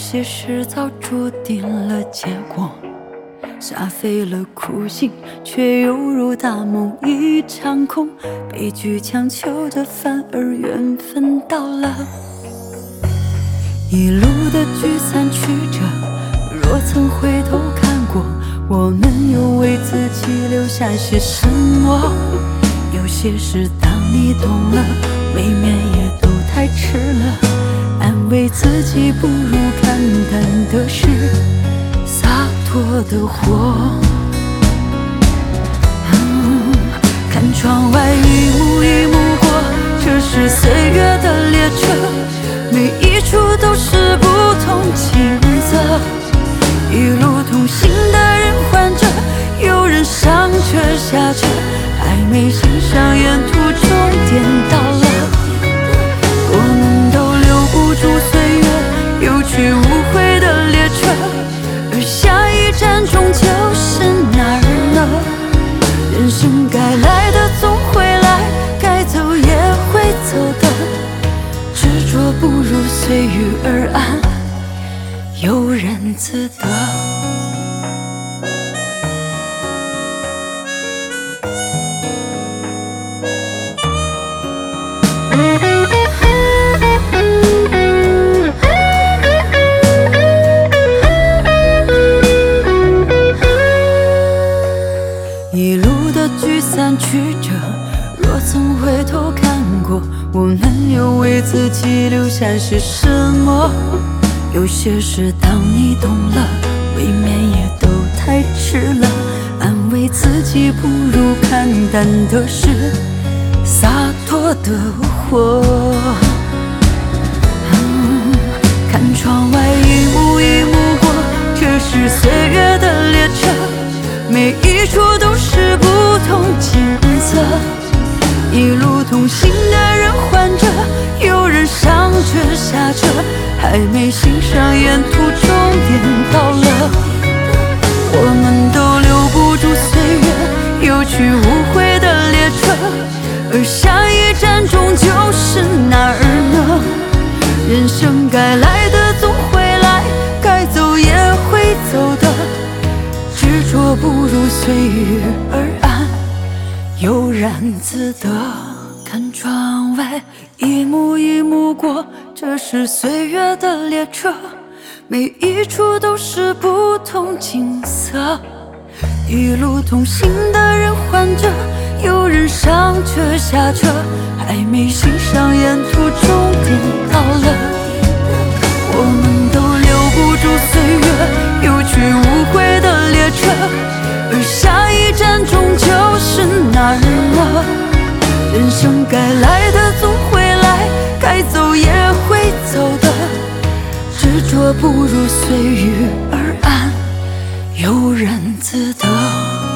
些事早注定了结果，煞费了苦心，却犹如大梦一场空。悲剧强求的，反而缘分到了。一路的聚散曲折，若曾回头看过，我们又为自己留下些什么？有些事当你懂了，未免也都太迟了。安慰自己不如看淡的是洒脱的活。看窗外一幕一幕过，这是岁月的列车，每一处都是不同景色。一路同行的人换着，有人上车下车，还没欣赏沿途终点到了。我们都留不住岁月有去无回的列车，而下一站终究是哪儿呢？人生该来的总会来，该走也会走的，执着不如随遇而安，悠然自得。一路的聚散曲折，若曾回头看过，我们又为自己留下些什么？有些事当你懂了，未免也都太迟了。安慰自己不如看淡的是洒脱的活。看窗外一幕一幕过，这是岁月的列车，每一处都是不同景色。一路同行的人换着，有人上车下车，还没欣赏沿途终点到了。我们都留不住岁月有去无回的列车，而下一站终究是哪儿呢？人生该来的总会来，该走也会走的，执着不如随遇而安，悠然自得。看窗外一幕一幕过，这是岁月的列车，每一处都是不同景色。一路同行的人换着，有人上车下车，还没欣赏沿途终点到了。我们都留不住岁月有去无回的列车，而下一站终究是哪儿呢？人生该来的总会来，该走也会走的，执着不如随遇而安，悠然自得。